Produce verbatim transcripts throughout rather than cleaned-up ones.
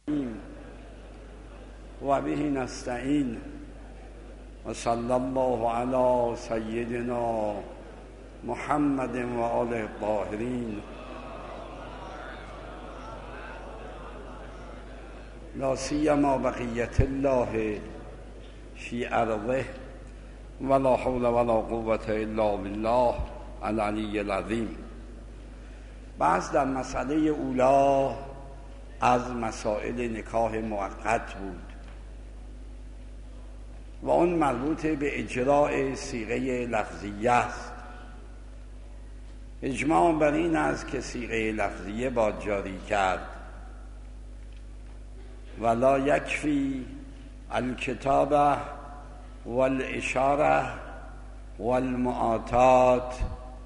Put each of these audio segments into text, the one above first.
و به نستعین و صلی الله علی سیدنا محمد و آله الطاهرین لا سیما بقیت الله فی ارضه ولا حول ولا قوة الا بالله العلی العظیم. بعض در مسئله اولا از مسائل نکاح موقت بود و اون مربوط به اجراء صیغه لفظیه است. اجماع بر این است که صیغه لفظیه باید جاری کرد ولا یکفی الکتابه والاشاره والمعاطات،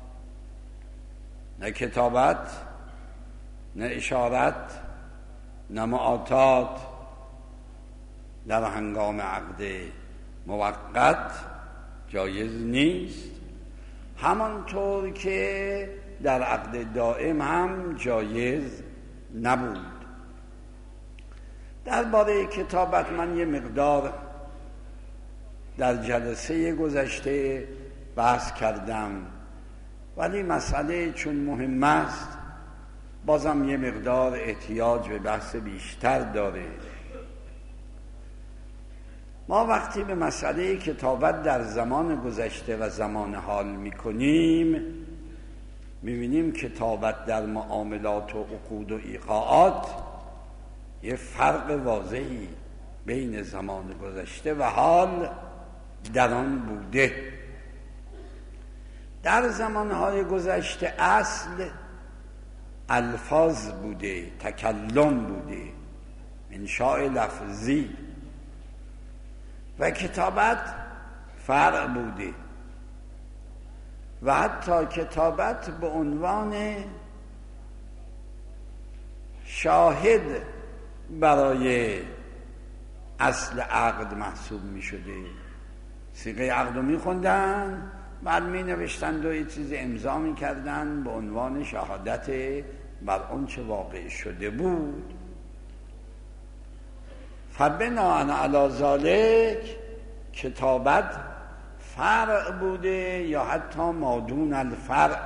نه کتابت، نه اشارت، نه معاطات در هنگام عقد موقت جایز نیست، همانطور که در عقد دائم هم جایز نبود. درباره کتابت من یه مقدار در جلسه گذشته بحث کردم، ولی مسئله چون مهم است بازم یه مقدار احتیاج به بحث بیشتر داره. ما وقتی به مسئله کتابت در زمان گذشته و زمان حال میکنیم میبینیم کتابت در معاملات و عقود و ایقاعات یه فرق واضحی بین زمان گذشته و حال در آن بوده. در زمانهای گذشته اصل الفاظ بوده، تکلم بوده، انشاء لفظی، و کتابت فرع بوده و حتی کتابت به عنوان شاهد برای اصل عقد محسوب می شده. صیغه عقد رو می خوندن، بعد می نوشتند و یه چیز امضا می کردن به عنوان شهادت بر اون چه واقع شده بود. فبناء علی ذلک کتابت فرع بوده یا حتی مادون الفرع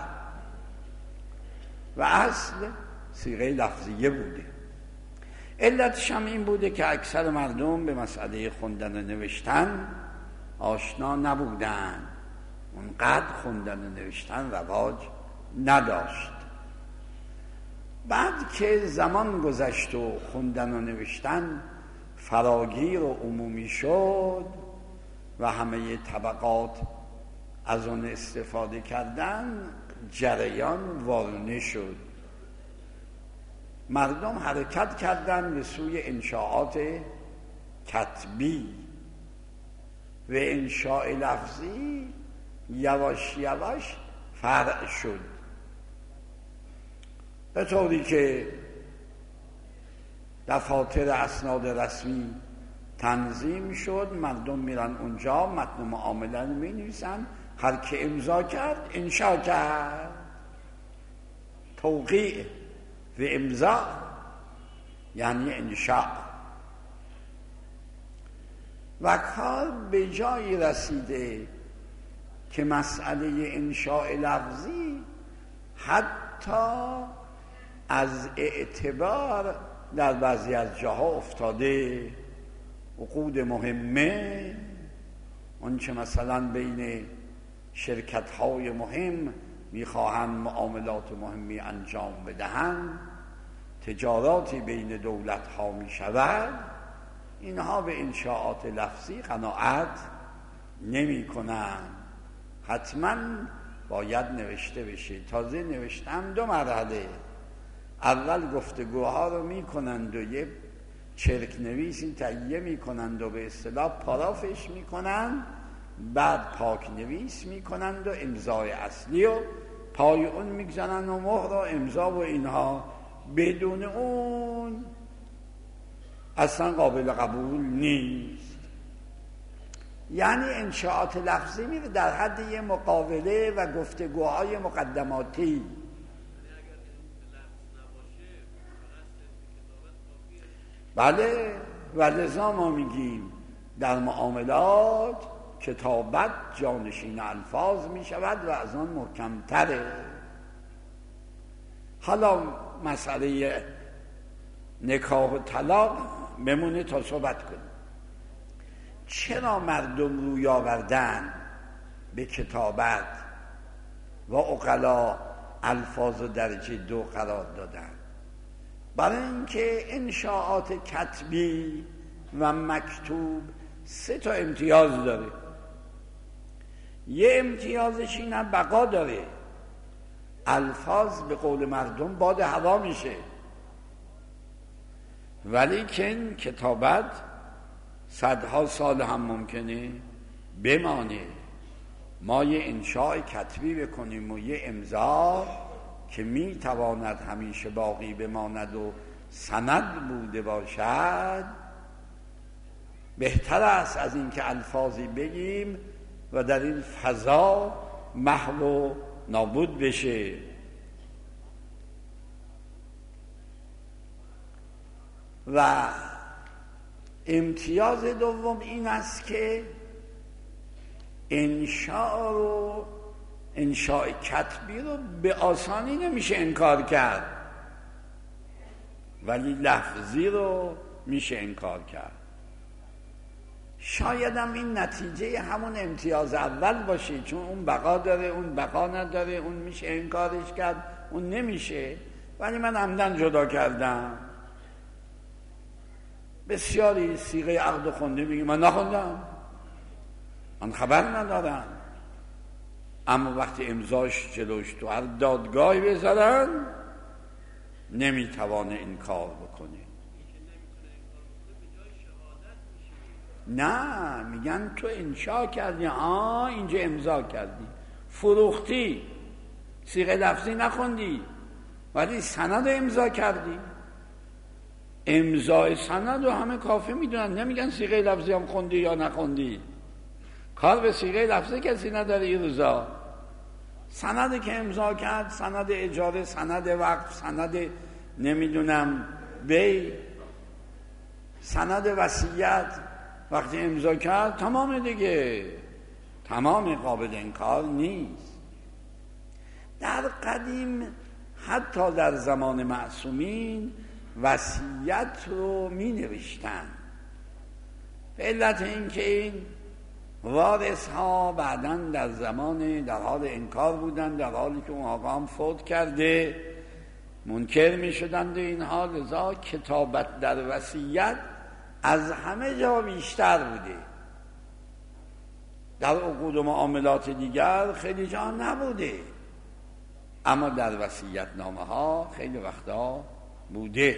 و اصل صیغه لفظیه بوده. علتش هم این بوده که اکثر مردم به مسئله خوندن و نوشتن آشنا نبودن، اونقدر خوندن و نوشتن رواج نداشت. بعد که زمان گذشت و خوندن و نوشتن فراگیر و عمومی شد و همه طبقات از اون استفاده کردن، جریان وارونه شد. مردم حرکت کردن به سوی انشاءات کتبی و انشاء لفظی یواش یواش فرع شد، به طوری که دفاتر اسناد رسمی تنظیم شد. مردم میرن اونجا متن معامله رو می نویسن، هر که امضا کرد انشا کرد. توقیع و امضا یعنی انشاء. و کار به جایی رسیده که مسئله انشاء لفظی حتی از اعتبار در بعضی از جاها افتاده. عقود مهمه، اون چه مثلا بین شرکت های مهم میخواهند معاملات مهمی انجام بدهند، تجاراتی بین دولت ها میشود، اینها به انشاءات لفظی قناعت نمی کنند، حتما باید نوشته بشه. تازه نوشتن دو مرحله، اول گفتگوها رو میکنند و یه چرک نویسی تهیه میکنند و به اصطلاح پارافش میکنند، بعد پاک نویس میکنند و امضای اصلی و پای اون میگذارن و مهر و امضا و اینها. بدون اون اصلا قابل قبول نیست. یعنی انشاءات لفظی میره در حد یه مقابله و گفتگوهای مقدماتی. بله، ولذا ما میگیم در معاملات کتابت جانشین الفاظ می شود و از آن محکمتره. حالا مسئله نکاح و طلاق بمونه تا صحبت کنیم. چرا مردم روی آوردن به کتابت و عقلا الفاظ و درجه دو قرار دادن؟ برای اینکه انشاءات کتبی و مکتوب سه تا امتیاز داره. یه امتیازش اینه بقا داره، الفاظ به قول مردم باد هوا میشه، ولی که کتابت صدها سال هم ممکنه بمانه. ما یه انشاء کتبی بکنیم و یه امضا که میتواند همیشه باقی بماند و سند بوده باشد، بهتر است از این که الفاظی بگیم و در این فضا محو و نابود بشه. و امتیاز دوم این است که انشاء رو انشاء کتبی رو به آسانی نمیشه انکار کرد، ولی لفظی رو میشه انکار کرد. شاید هم این نتیجه همون امتیاز اول باشه، چون اون بقا داره، اون بقا نداره، اون میشه انکارش کرد، اون نمیشه، ولی من عمدن جدا کردم. بسیاری صیغه عقد خونده میگه من نخوندم، من خبر ندارم، اما وقتی امضاش جلوش تو هر دادگاهی بذارن نمیتوانه این کار بکنه. نه، میگن تو انشا کردی، آه اینجا امضا کردی، فروختی، صیغه لفظی نخوندی ولی سند امضا کردی. امضای سند رو همه کافی میدونن، نمیگن صیغه لفظی هم خوندی یا نخوندی. کار به صیغه لفظی کسی نداره این روزا. سندی که امضا کرد، سند اجاره، سند وقف، سند نمیدونم بی، سند وصیت، وقتی امضا کرد تمام دیگه، تمام قابل انکار نیست. در قدیم حتی در زمان معصومین وصیت رو می نوشتن، به علت اینکه این وارث ها بعداً در زمان در حال انکار بودن، در حالی که اون آقا هم فوت کرده منکر می شدند اینها، لذا کتابت در وصیت از همه جا بیشتر بوده. در عقود و معاملات دیگر خیلی جا نبوده، اما در وصیت نامه ها خیلی وقتا بوده.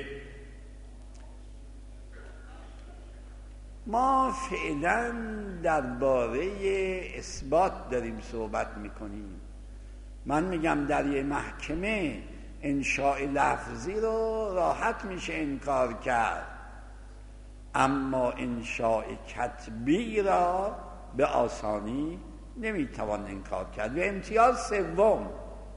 ما فعلا درباره اثبات داریم صحبت میکنیم. من میگم در یه محکمه انشاء لفظی رو راحت میشه انکار کرد، اما انشاء کتبی را به آسانی نمیتوان انکار کرد. و امتیاز سوم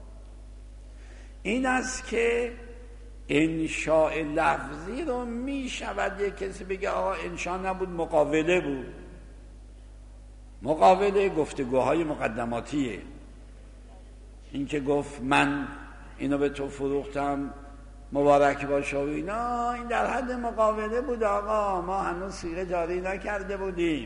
این است که انشاء لفظی رو می شود یک کسی بگه آقا انشاء نبود، مقاوله بود. مقاوله گفتگوهای مقدماتیه. این که گفت من اینو به تو فروختم مبارک باشه و اینا، این در حد مقاوله بود آقا، ما هنوز صیغه جاری نکرده بودیم.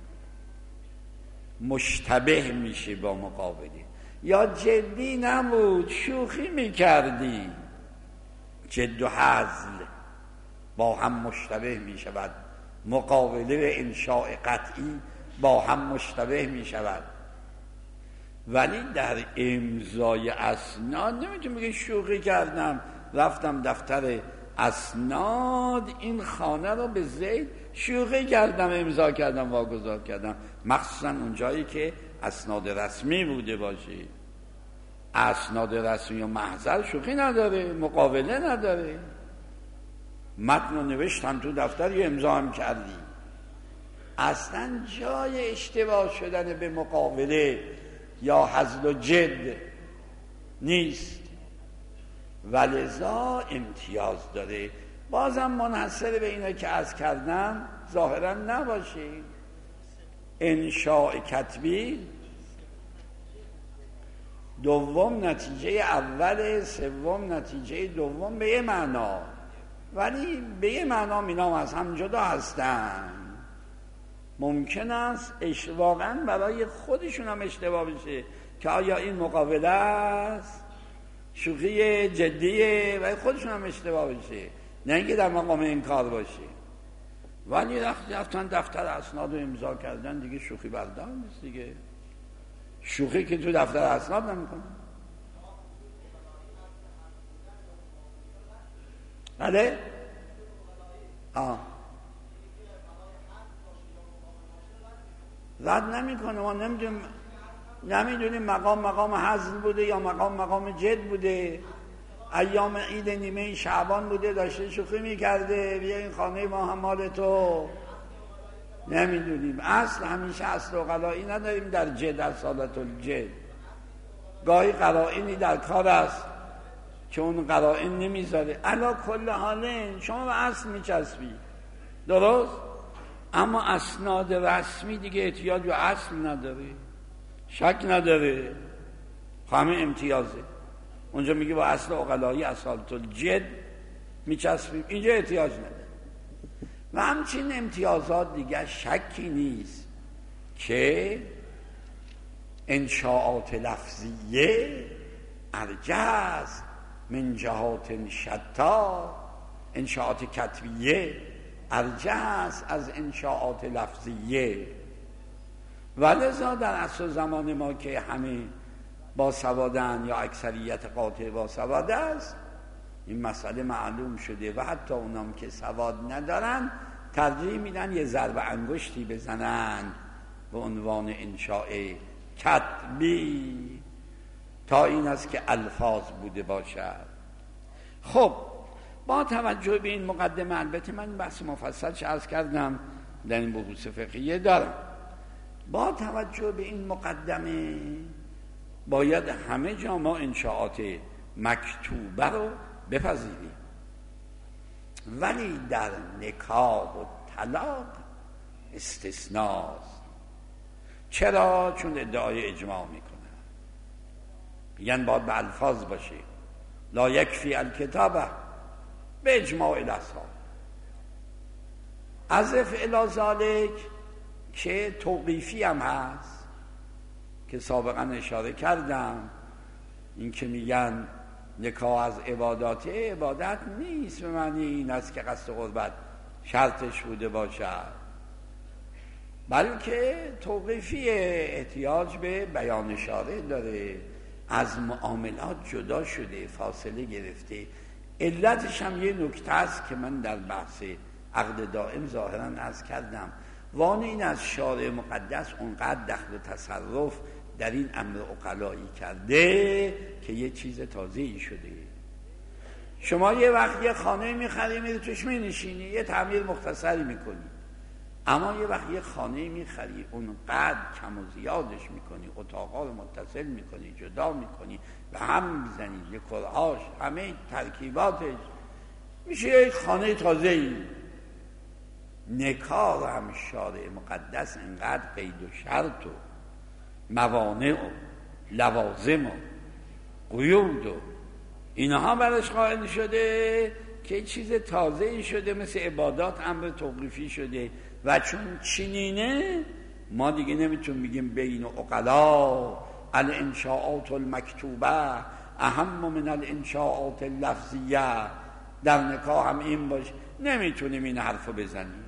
مشتبه میشه با مقاوله. یا جدی نبود، شوخی میکردی. جد و هزل با هم مشتبه می شود. مقاوله و انشاء قطعی با هم مشتبه می شود. ولی در امضای اسناد نمیتونم بگه شوخی کردم، رفتم دفتر اسناد این خانه رو به زید شوخی کردم، امضا کردم، واگذار کردم. مخصوصا اون جایی که اسناد رسمی بوده باشه. اسناد رسمی و محضر شوخی نداره، مقاوله نداره. متن رو نوشتم تو دفتر، یه امضا هم کردی. اصلا جای اشتباه شدن به مقاوله یا هزل و جد نیست، ولذا امتیاز داره. بازم منحصر به اینا که عرض کردم ظاهرا نباشید. انشاء کتبی دوم نتیجه اول، سوم نتیجه دوم به یه معنا، ولی به یه معنا اینا از هم جدا هستن. ممکن است واقعا برای خودشون هم اشتباه بشه که آیا این مقابله است، شوخی جدیه، برای خودشون هم اشتباه بشه، نه اینکه در مقام انکار باشه. ولی وقتی رفتن دفتر اسناد رو امضا کردن دیگه شوخی بردار نیست دیگه. شوخی که تو دفتر اسناد نمیکنه. بله؟ آه رد نمیکنه. ما نمیدونیم نمیدونیم مقام مقام حزن بوده یا مقام مقام جد بوده، ایام عید نیمه شعبان بوده داشته شوخی میکرده بیا این خانه ما هم مال تو، نمیدونیم. اصل همیشه اصل و قلایی نداریم در جد، در سالت الجد گاهی قرائنی در کار است که اون قرائن نمیذاره. علا کل حاله شما به اصل میچسبی، درست؟ اما اسناد رسمی دیگه احتیاج به اصل نداره، شک نداره، همه امتیازه. اونجا میگه با اصل عقلایی اصالت الجد میچسبیم، اینجا احتیاج نداره. و همچین امتیازات دیگه شکی نیست که انشاءات لفظیه ارجح من جهات شتا، انشاءات کتبیه ارجح از انشاءات لفظیه. ولذا در عصر زمان ما که همه باسوادن یا اکثریت قاطع باسواد است، این مسئله معلوم شده و حتی اونام که سواد ندارن ترجیح میدن یه ضرب انگشتی بزنن به عنوان انشاء کتبی تا این است که الفاظ بوده باشد. خب با توجه به این مقدمه، البته من بحث مفصل عرض کردم در این بحوث فقهیه دارم، با توجه به این مقدمه باید همه جا ما انشاءات مکتوبه رو بپذیریم، ولی در نکاح و طلاق استثناست. چرا؟ چون ادعای اجماع میکنن، میگن باید به الفاظ باشه، لا یکفی الکتابه به اجماع الاصحاب. عزف الی ذالک که توقیفی هم هست که سابقا اشاره کردم، این که میگن نکاح از عبادات عبادت نیست به معنی این است که قصد قربت شرطش بوده باشد، بلکه توقیفی احتیاج به بیان اشاره داره، از معاملات جدا شده، فاصله گرفته. علتش هم یه نکته است که من در بحث عقد دائم ظاهراً عرض کردم. وانه این از شارع مقدس اونقدر دخل و تصرف در این امر عقلایی کرده که یه چیز تازه‌ای شده. شما یه وقت یه خانه میخری میری توش مینشینی، یه تعمیر مختصری میکنی، اما یه وقت یه خانه میخری اونقدر کم و زیادش میکنی، اتاقا رو متصل میکنی، جدا میکنی، به هم میزنی، یه کرهاش، همه ترکیباتش، میشه یک خانه تازه‌ای. نکاح هم شارع مقدس انقدر قید و شرط و موانع و لوازم و قیود و اینها برش قائل شده که چیز تازه‌ای شده، مثل عبادات امر توقیفی شده و چون چنینه ما دیگه نمیتون بگیم بین عقلا الانشاءات المکتوبه اهم من الانشاءات اللفظیه، در نکاح هم این باشه، نمیتونیم این حرفو بزنیم.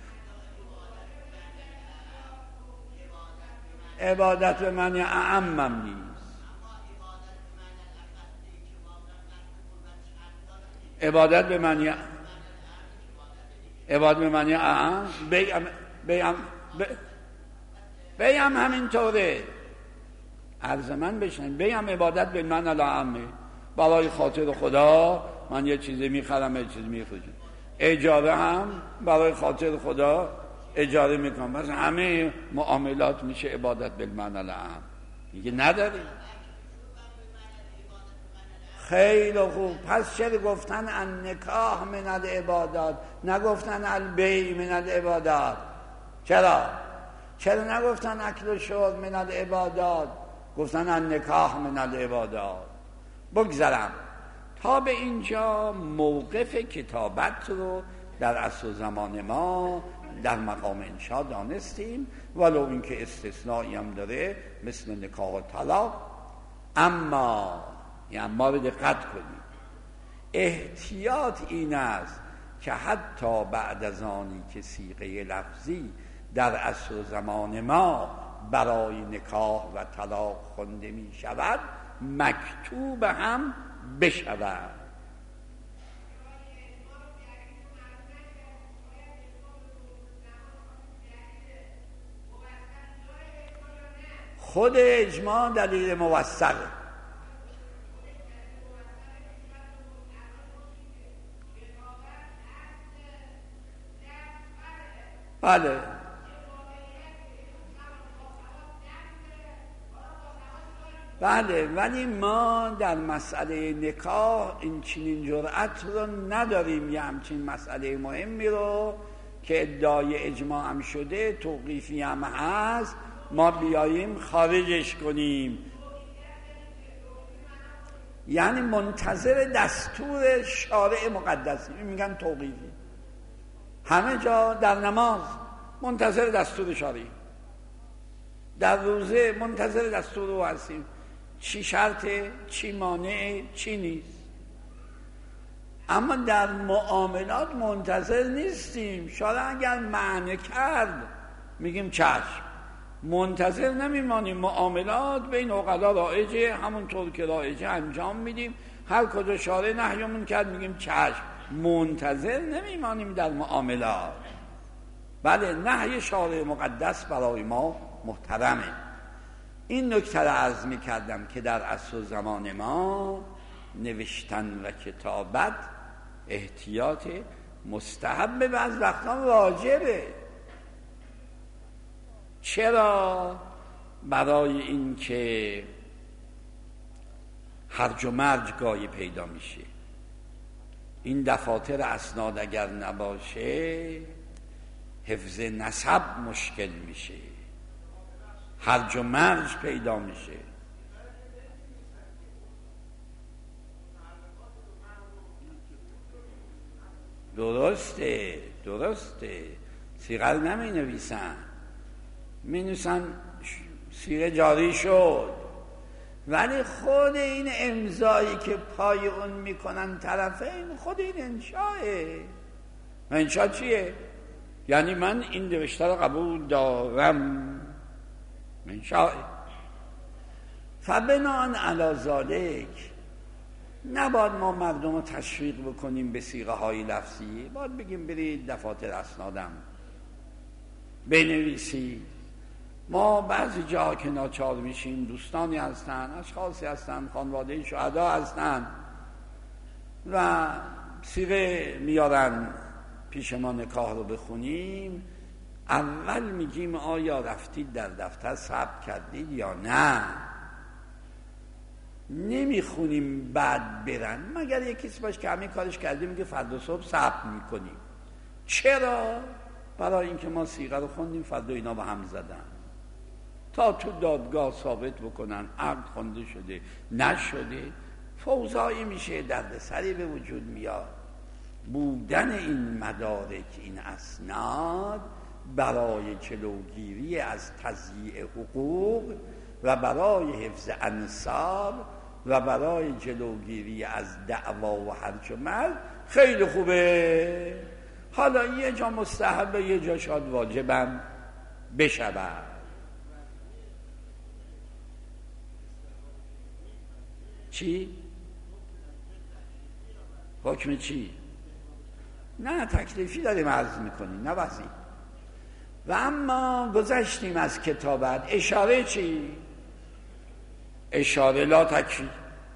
عبادت به معنی اعمم نیست، عبادت به معنی عبادت به معنی اعم بیم بیم بیم همین طوره. عرض من بشنید، بیم عبادت به معنی الاعمه، برای خاطر خدا من یه چیزی میخرم یه چیزی میفروشم. اجاره هم برای خاطر خدا اجاره میکنم، بس همه معاملات میشه عبادت بالمعنی الاعم. میگه نداری. خیلی خوب. پس چرا گفتن النکاح من العبادات نگفتن البیع من العبادات؟ چرا؟ چرا نگفتن اکل و شرب من العبادات، گفتن النکاح من العبادات؟ بگذرم تا به اینجا موقف کتابت رو در عصر زمان ما در مقام انشا دانستیم، ولو اینکه استثنایی هم داره مثل نکاح و طلاق. اما یعنی ما رو دقت کنیم، احتیاط این است که حتی بعد از آنی که صیغه لفظی در عصر زمان ما برای نکاح و طلاق خوانده می شود، مکتوب هم بشود. خود اجماع دلیل موثقه. بله بله، ولی ما در مسئله نکاح این چنین جرأت رو نداریم، یه همچین مسئله مهمی رو که ادعای اجماع هم شده، توقیفی هم هست، ما بیاییم خارجش کنیم. یعنی منتظر دستور شارع مقدسی، میگن توقیفی. همه جا در نماز منتظر دستور شارعی، در روزه منتظر دستور او هستیم، چی شرطه، چی مانعه، چی نیست. اما در معاملات منتظر نیستیم. شارع اگر معنی کرد میگیم چشم، منتظر نمیمانیم. معاملات بین عقلا رایجه، همونطور که رایجه انجام میدیم. هر کجا شارع نهیمون کرد میگیم چشم، منتظر نمیمانیم در معاملات. بله، نهی شارع مقدس برای ما محترمه. این نکته را عرض میکردم که در عصر زمان ما نوشتن و کتابت احتیاط مستحب، بعض وقتا واجبه. چرا؟ برای این که هرج و مرج گاهی پیدا میشه. این دفاتر اسناد اگر نباشه حفظ نسب مشکل میشه، هرج و مرج پیدا میشه. درسته درسته صیغه نمی نویسن، می نویسن صیغه جاری شد، ولی خود این امضایی که پای اون میکنن طرفین، خود این انشاه. انشا چیه؟ یعنی من این نوشته رو قبول دارم، انشاه. فبناء علی ذالک نباید ما مردم رو تشویق بکنیم به صیغه های لفظی، باید بگیم برید دفاتر اسنادم بنویسید. ما بعضی جاها که ناچار میشیم، دوستانی هستن، اشخاصی هستن، خانواده شهدا هستن و صیغه میارن پیش ما نکاح رو بخونیم، اول میگیم آیا رفتید در دفتر ثبت کردید یا نه. نمیخونیم بعد برن، مگر یک کسی باش که همین کارش کردیم میگه فردا صبح ثبت میکنیم. چرا؟ برای اینکه ما صیغه رو خوندیم، فردا اینا با هم زدن، تا تو دادگاه ثابت بکنن عقد خوانده شده نشده، فوضایی میشه، دردسری به وجود میاد. بودن این مدارک، این اسناد، برای جلوگیری از تضییع حقوق و برای حفظ انساب و برای جلوگیری از دعوا و هرج و مرج خیلی خوبه. حالا یه جا مستحبه، یه جا شاید واجبم بشود. چی؟ حکم چی؟ نه تکلیفی داریم عرض میکنیم، نه وضعی. و اما گذشتیم از کتابت. اشاره چی؟ اشاره لا تکفی.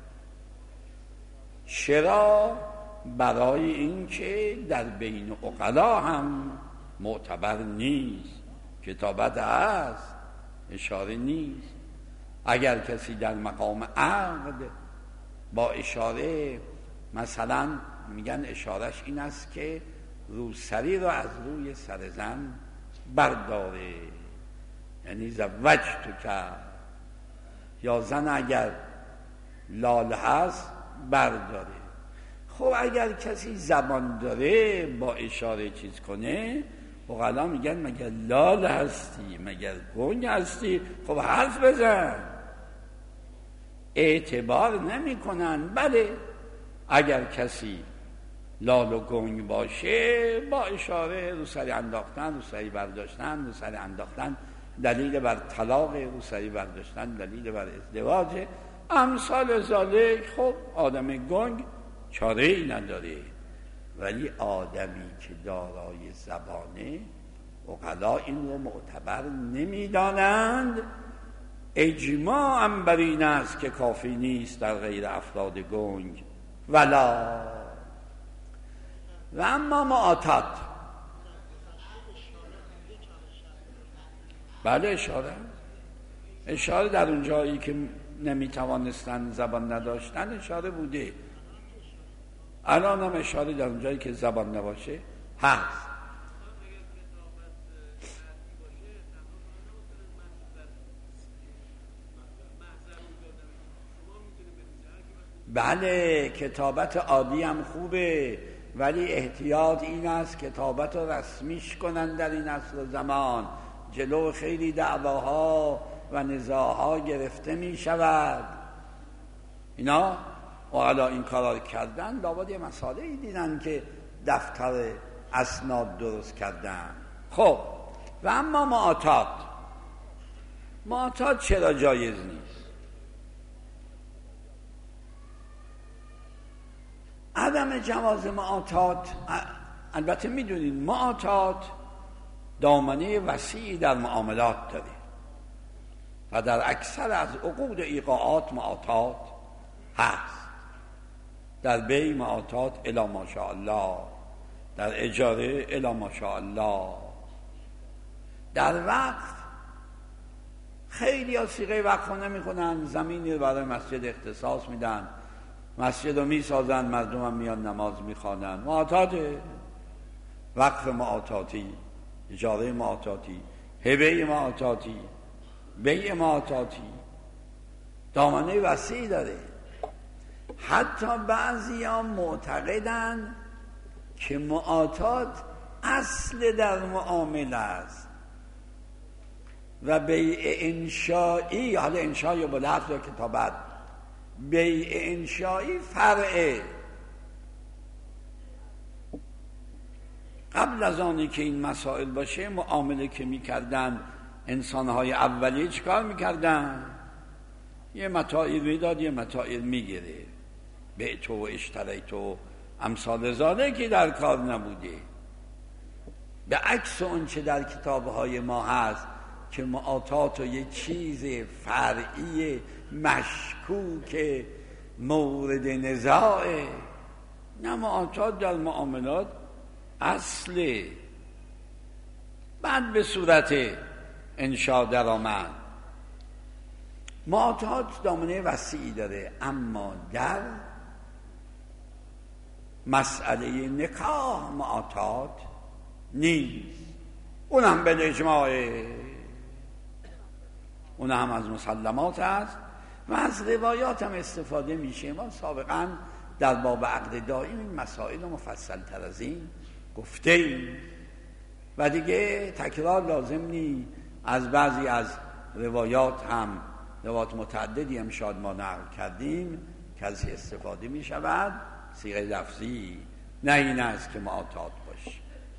چرا؟ برای این که در بین عقلا هم معتبر نیست. کتابت هست، اشاره نیست. اگر کسی در مقام عقد با اشاره مثلا میگن اشارش این است که روسری رو از روی سر زن برداره، یعنی زوجت که، یا زن اگر لال هست برداره. خب اگر کسی زبان داره با اشاره چیز کنه، عقلا میگن مگر لال هستی، مگر گنگ هستی، خب حرف بزن. اعتبار نمی کنن. بله اگر کسی لال و گنگ باشه با اشاره روسری انداختن، روسری برداشتن، روسری انداختن دلیل بر طلاق، روسری برداشتن دلیل بر ازدواج، امثال ذالک. خب آدم گنگ چاره ای نداره، ولی آدمی که دارای زبانه عقلا این رو معتبر نمیدانند. اجماعاً بر این است که کافی نیست در غیر افراد گنگ. ولا و اما معاتات، بله اشاره اشاره در اون جایی که نمیتوانستن زبان نداشتن اشاره بوده. الان هم اشاره در اون جایی که زبان نباشه هست. بله کتابت عادی هم خوبه، ولی احتیاط این است کتابت رو رسمیش کنن در این عصر و زمان. جلو خیلی دعواها و نزاعها گرفته می شود. اینا حالا این کارا کردن لابد یه مسئله ای دیدن که دفتر اسناد درست کردن. خب و اما معاتات، معاتات چرا جایز نیست؟ عدم جواز معاتات، البته میدونید معاتات دامنه وسیعی در معاملات داره و در اکثر از عقود و ایقاعات معاتات هست. در بیع معاتات الی ماشاءالله، در اجاره الی ماشاءالله. در وقف خیلی ها صیغه وقف رو نمیخونن، زمینی رو برای مسجد اختصاص میدن، مسجد رو میسازن، مردم هم میان نماز میخوانن. معاتات، وقف معاتاتی، اجاره معاتاتی، هبه معاتاتی، بیع معاتاتی، دامنه وسیعی داره. حتی بعضی ها معتقدن که معاتات اصل در معامله است و بیع انشایی، حالا انشایی با لفظ یا کتابت، بیع انشایی فرعه. قبل از آنی که این مسائل باشه معامله که میکردن انسانهای اولیه چیکار میکردن؟ یه متاعی میداد یه متاعی میگیره، بیعتو و اشتریتو امثال ذالک که در کار نبوده. به عکس اون چه در کتابهای ما هست که معاتات و یه چیز فرعی مشکوک مورد نزاعه. نه، معاتات در معاملات اصله. بعد به صورت انشا در آمد. معاتات دامنه وسیعی داره، اما در مسئله نکاح معاتات نیست. اون هم به اجماعه، اون هم از مسلمات است و از روایات هم استفاده میشه. ما سابقا در باب عقد دائم این مسائل مفصل تر از این گفته ایم و دیگه تکرار لازم نی. از بعضی از روایات هم، روایات متعددی هم شاید ما نقل کردیم که از استفاده می شود صیغه لفظی، نه این است که معاتات باشه.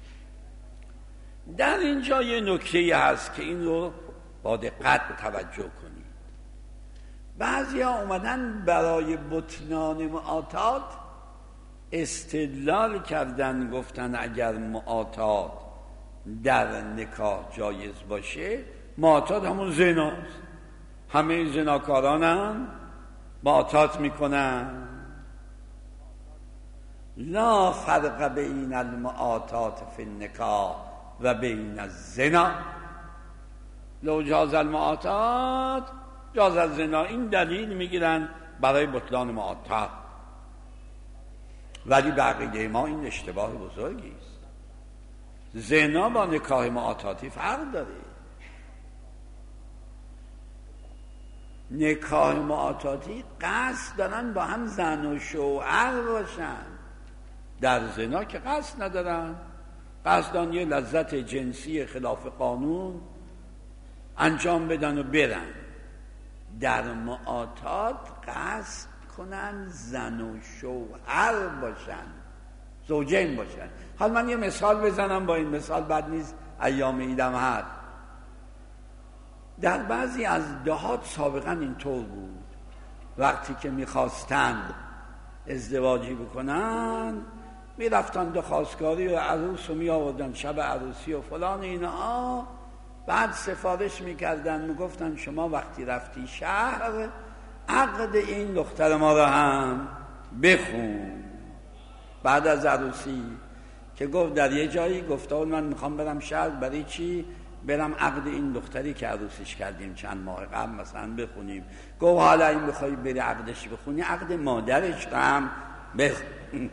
در اینجا یه نکته هست که این رو با دقت توجه کنید. بعضی ها اومدن برای بطلان معاتات استدلال کردن، گفتن اگر معاتات در نکاح جایز باشه، معاتات همون زناست، همه زناکاران هم معاتات میکنن. لا فرق بین المعاتات فی النکاح و بین الزنا. لو جاز المعاتات جاز الزنا. این دلیل میگیرن برای بطلان معاطات. ولی بقیه ما این اشتباه بزرگی است. زنا با نکاح معاطاتی فرق داره. نکاح معاطاتی قصد دارن با هم زن و شوهر باشن، در زنا که قصد ندارن، قصدان یه لذت جنسی خلاف قانون انجام بدن و برن. در معاطات قصد کنن زن و شوهر باشن، زوجین باشن. حال من یه مثال بزنم، با این مثال بد نیست، ایام ایدم هست. در بعضی از دهات سابقا اینطور بود، وقتی که میخواستند ازدواجی بکنن میرفتن دو خواستگاری و عروس رو میآوردن شب عروسی و فلان اینا، بعد سفارش میکردن، میگفتن شما وقتی رفتی شهر عقد این دختر ما رو هم بخون. بعد از عروسی که گفت در یه جایی گفته بود من میخوام برم شهر، برای چی؟ برم عقد این دختری که عروسیش کردیم چند ماه قبل مثلا بخونیم. گفت حالا این بخوای بری عقدش بخونی، عقد مادرش هم بخون.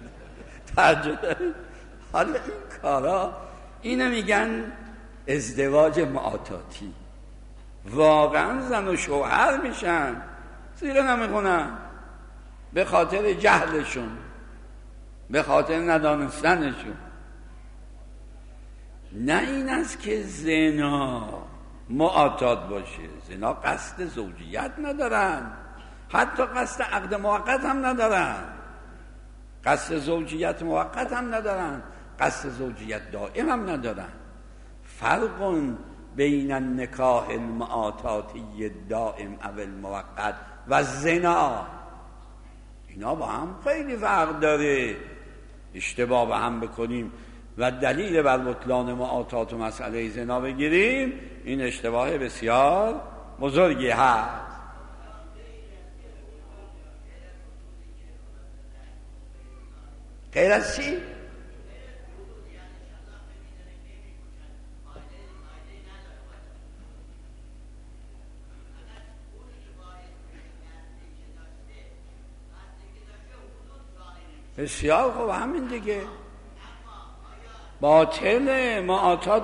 حالا این کارا اینو میگن ازدواج معاطاتی. واقعا زن و شوهر میشن، سیره نمیخونن به خاطر جهلشون، به خاطر ندانستنشون. نه این است که زنا معاطات باشه. زنا قصد زوجیت ندارن، حتی قصد عقد موقت هم ندارن، قصد زوجیت موقت هم ندارن، قصد زوجیت دائم هم ندارن. فرق بین النکاح المعاطاتی الدائم او الموقت و زنا، اینا با هم خیلی فرق داره. اشتباه با هم بکنیم و دلیل بر بطلان معاطات و مسئله زنا بگیریم، این اشتباه بسیار بزرگی هست. غیر از چی؟ بسیار خوب، همین دیگه. باطل معاطات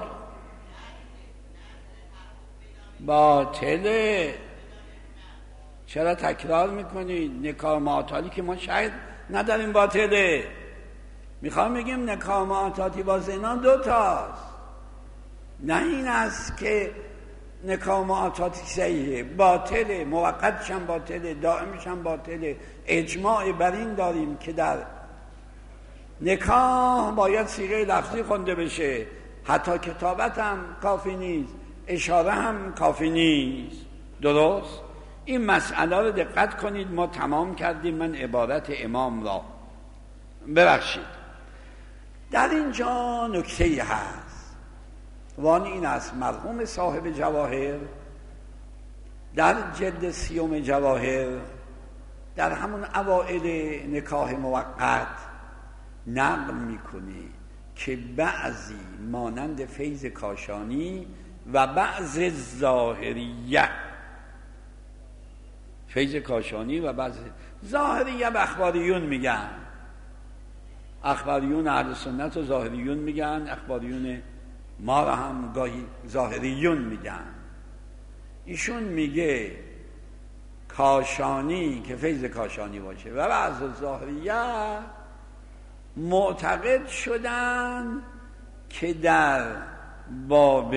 باطله. چرا تکرار میکنید؟ نکاح معاطاتی که ما شاید نداریم باطله. میخوام بگیم نکاح معاطاتی با زنا دو تاست. نه این است که نکاح معاطاتی صحیحه، باطله، موقتش هم باطله، دائمش هم باطله. اجماع بر این داریم که در نکاح باید صیغه لفظی خونده بشه، حتی کتابت هم کافی نیست، اشاره هم کافی نیست. درست؟ این مسئله رو دقت کنید. ما تمام کردیم. من عبارت امام را ببخشید. در اینجا نکته‌ای هست، وان این است مرحوم صاحب جواهر در جلد سیوم جواهر در همون اوائل نکاح موقت نقل میکنه که بعضی مانند فیض کاشانی و بعض ظاهریه، فیض کاشانی و بعض ظاهریه به اخباریون میگن، اخباریون اهل سنت و ظاهریون میگن، اخباریون ما را هم گاهی ظاهریون میگن. ایشون میگه کاشانی که فیض کاشانی باشه و بعض ظاهریه معتقد شدن که در باب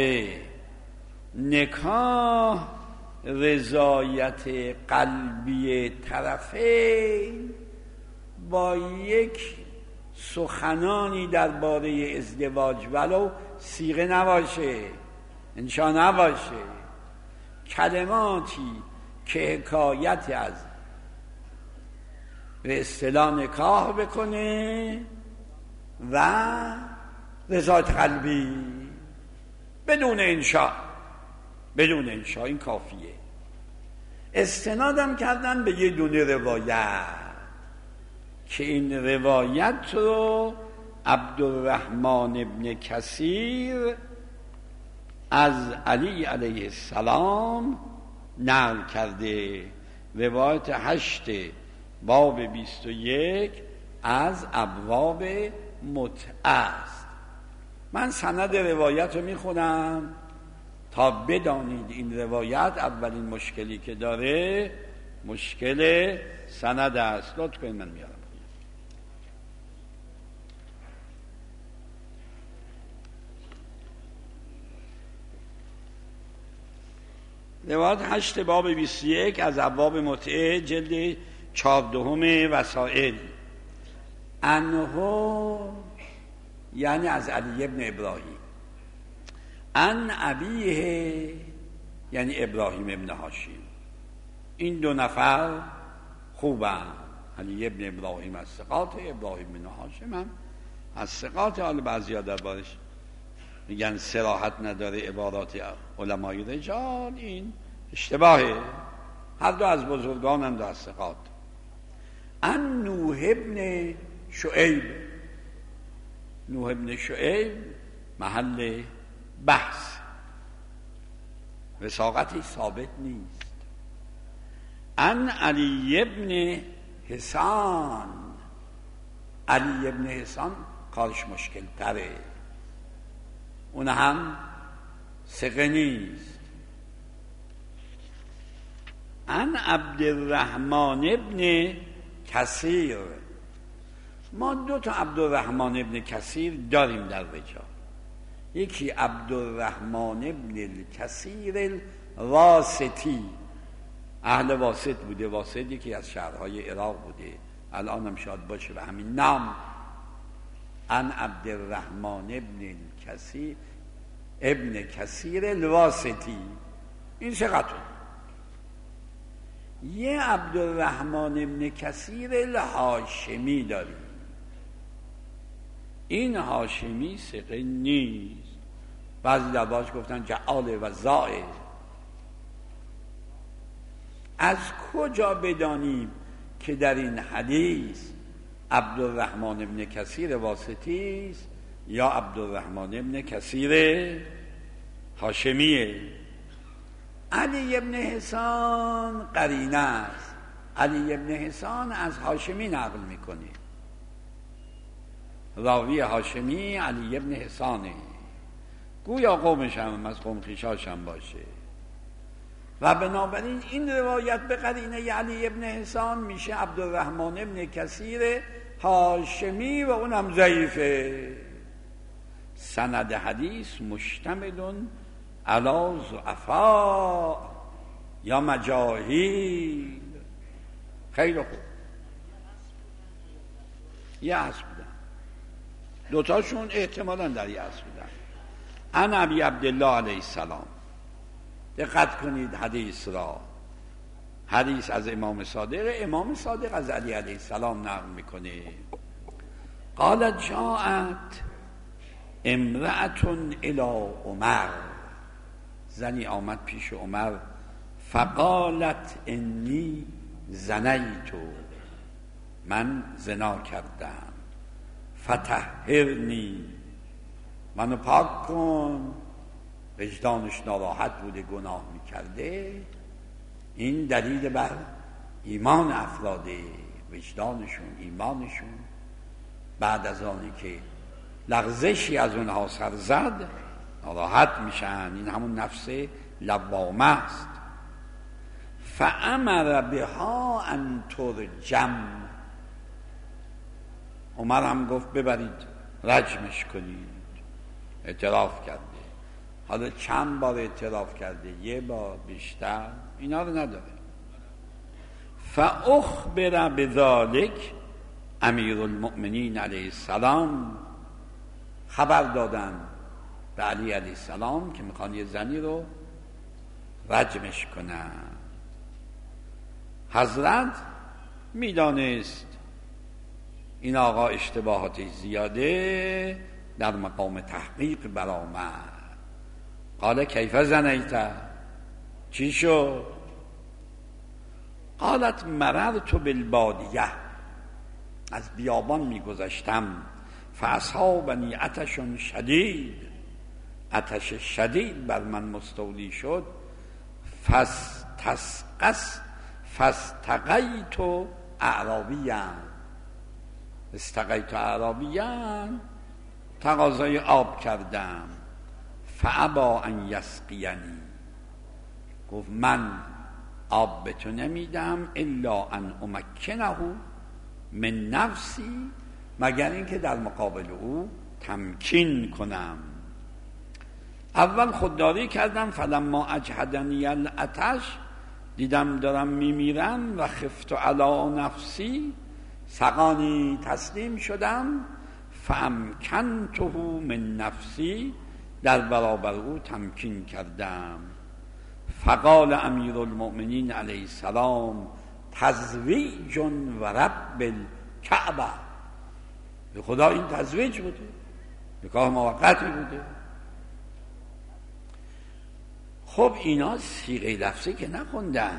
نکاح رضایت قلبی طرفین با یک سخنانی درباره ازدواج ولو صیغه نباشه، انشا نباشه، کلماتی که حکایت از به اصطلاح نکاح بکنه و رضایت قلبی بدون انشا، بدون انشا، این کافیه. استنادم کردن به یه دونه روایت که این روایت رو عبدالرحمن ابن کثیر از علی علیه السلام نقل کرده روایت هشت باب بیست و یک از ابواب متعه است. من سند روایت رو میخونم تا بدانید این روایت اولین مشکلی که داره مشکل سند است. لطف کنید من میارم. روایت هشت باب بیست و یک از ابواب متعه جلد چهاردهم وسائل. انه یعنی از علی ابن ابراهیم، ان ابیه یعنی ابراهیم ابن هاشم. این دو نفر خوبن. علی ابن ابراهیم از ثقات، ابراهیم ابن هاشم هم از ثقات. حالا بعضیا دربارش میگن صراحت نداره عبارات علمای رجال، این اشتباهه. هر دو از بزرگان هم در ثقات. ان نوح ابن شعیب، نوح ابن شعیب محل بحث، وثاقتی ثابت نیست. ان علی ابن حسان، علی ابن حسان کارش مشکل تره، اون هم ثقه نیست. ان عبدالرحمن ابن کثیر، ما دو تا عبدالرحمن ابن کثیر داریم در رجال. یکی عبدالرحمن ابن کثیر الواسطی، اهل واسط بوده. واسط یکی از شهرهای عراق بوده، الان هم شاید باشه به همین نام. ان عبدالرحمن ابن کثیر ابن کثیر الواسطی، این ثقتون. یه عبدالرحمن ابن کثیر الهاشمی داریم. این هاشمی ثقه نیست، بعضی دربارش گفتن جعاله و زائه. از کجا بدانیم که در این حدیث عبدالرحمن ابن کثیر واسطی است یا عبدالرحمن ابن کثیر هاشمیه؟ علی ابن حسان قرینه است. علی ابن حسان از هاشمی نقل میکنه. راوی هاشمی علی ابن حسانه، گویا قومش هم از قوم خویشاش هم باشه. و بنابراین این روایت به قرینه علی ابن حسان میشه عبدالرحمن ابن کثیر هاشمی و اونم ضعیفه. سند حدیث مشتمل علی ضعفا یا مجاهیل. خیلی خوب، یه اسب بودن، دوتاشون احتمالاً در یه اسب بودن. ان ابی عبدالله علیه السلام، دقت کنید حدیث را. حدیث از امام صادق، امام صادق از علی علیه السلام نقل میکنه. قالت جاءت امرأة الی عمر، زنی آمد پیش عمر. فقالت انی زنیتو، من زنا کردم. فتحرنی، منو پاک کن. وجدانش ناراحت بوده، گناه میکرده. این دلیل بر ایمان افراده، وجدانشون، ایمانشون بعد از آنی که لغزشی از اونها سر زد ناراحت میشن. این همون نفس لوامه است. فامر بها ان ترجم، عمر هم گفت ببرید رجمش کنید. اعتراف کرده. حالا چند بار اعتراف کرده؟ یه بار، بیشتر؟ اینا رو نداره. فاخبر بذلک امیر المؤمنین علیه السلام، خبر دادن به علی علیه السلام که میخوان یه زنی رو رجمش کنن. حضرت میدانست این آقا اشتباهات زیاده، در مقام تحقیق برآمد. قال کیف زنیت، چی شد؟ قالت مررت بالبادیه، از بیابان میگذشتم. فاصابنی عطش شدید، عطش شدید بر من مستولی شد. فاستسقس فاستقیت اعرابیا، استقیت اعرابیا تقاضای آب کردم. فابا ان یسقینی، گفت من آب به تو نمیدم الا ان امکنه من نفسی، مگر اینکه در مقابل او تمکین کنم. اول خودداری کردم. فلما اجهدنی العطش، دیدم دارم میمیرم. و خفت علی نفسی، سقانی تسلیم شدم. فامکنته من نفسی، در برابر او تمکین کردم. فقال امیر المؤمنین علیه السلام تزویج و رب الکعبه، به خدا این تزویج بوده، نکاح موقتی بوده. خب اینا صیغه لفظی که نخوندن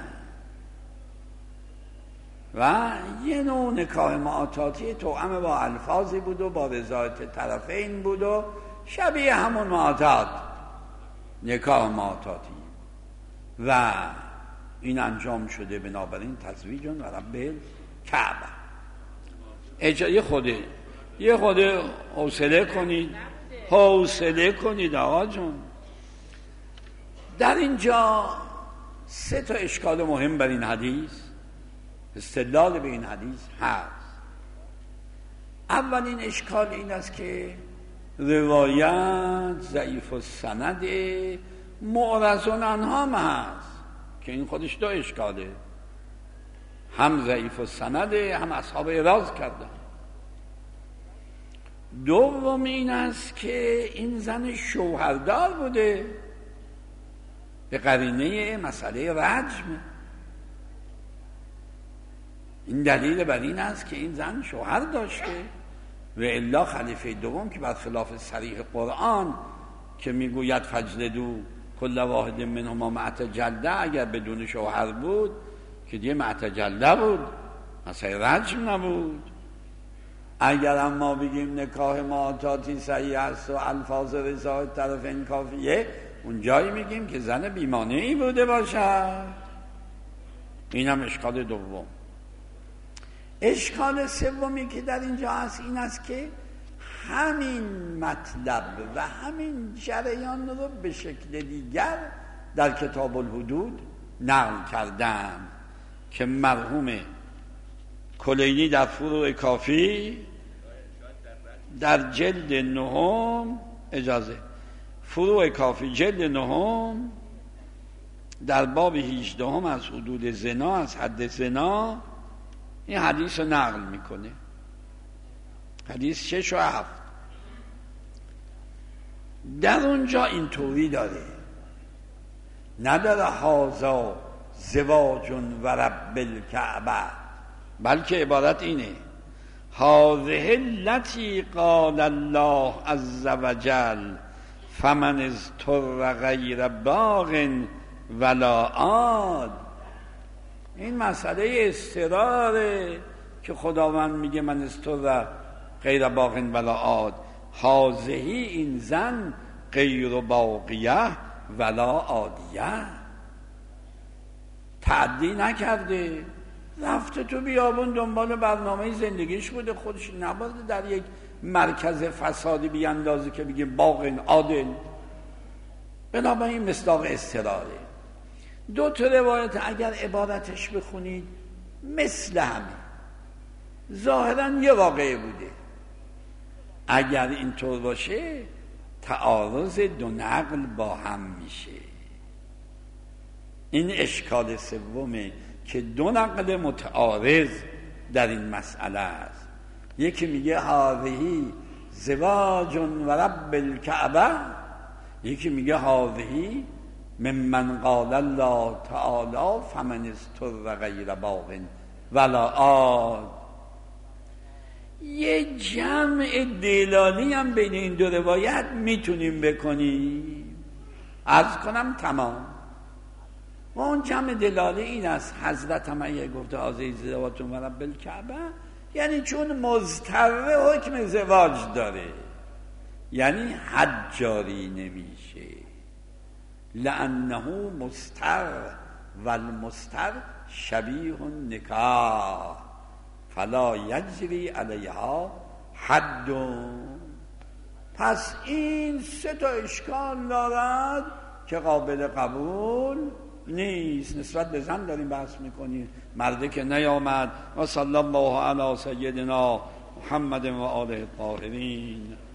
و یه نوع نکاح معاطاتی توأم با الفاظی بود و با رضایت طرفین بود و شبیه همون معاطات، نکاح معاطاتی، و این انجام شده. بنابراین تزویج و رب الکعبه. یه خوده یه خوده حوصله کنید حوصله کنید آقا جون. در اینجا سه تا اشکال مهم بر این حدیث، استدلال به این حدیث هست. اولین اشکال این است که روایت ضعیف السند معرض عنها هم هست، که این خودش دو اشکاله، هم ضعیف السند هم اصحاب اعراض کردن. دوم این است که این زن شوهردار بوده به قرینه مسئله رجم. این دلیل بر این است که این زن شوهر داشته، و الا خلیفه دوم که برخلاف صریح قرآن که میگوید فجلدو کل واحد منهما مئة جلده، اگر بدون شوهر بود که دیگه مئة جلده بود، مسئله رجم نبود. اگر اما بگیم نکاح معاطاتی صحیح است و الفاظ رضایت طرفین کافیه، اون جایی میگیم که زن بیمانعی بوده باشد. این هم اشکال دوم. اشکال سومی که در اینجا هست این است که همین مطلب و همین جریان رو به شکل دیگر در کتاب الحدود نقل کردن که مرحوم کلینی در فروع کافی در جلد نهم، اجازه فروع کافی جلد نهم در باب هجدهم از حدود زنا، از حد زنا، این حدیث رو نقل میکنه. حدیث شش و هفت در اونجا اینطوری داره، نداره هازا زواجون و رب الکعبه، بلکه عبارت اینه هذه التي قال الله عز وجل فمن اضطر غیر باغ ولا عاد. این مسئله اضطراره که خداوند میگه من اضطر غیر باغ ولا عاد. هذه این زن غیر باغیه ولا عادیه، تعدی نکرده، رفته تو بیابون دنبال برنامه زندگیش بوده، خودش نباده در یک مرکز فسادی بیاندازه که بگه باغ عادل. بنابراین مصداق اضطراره. دو تا روایت اگر عبارتش بخونید مثل همه، ظاهرا یه واقعه بوده. اگر اینطور باشه تعارض دو نقل با هم میشه. این اشکال سومه که دو نقل متعارض در این مسئله است. یکی میگه هذهی زواج و رب الکعبه، یکی میگه هذهی ممن قال الله تعالی فمن اضطر غیر باغ ولا عاد. یه جمع دلالی هم بین این دو روایت میتونیم بکنیم، عرض کنم تمام. و اون جمع دلالی این است، حضرت هم اگه گفته هذه زواج و رب الکعبه، یعنی چون مضطر حکم زواج داره، یعنی حد جاری نمیشه، لانه مضطر و المستر شبیه النکاح فلا یجری علیها حد. پس این سه تا اشکال دارد که قابل قبول نیست. نسبت به زن داریم بحث میکنیم، مرده که نیامد. و صلی الله علی سیدنا محمد و آله الطاهرین.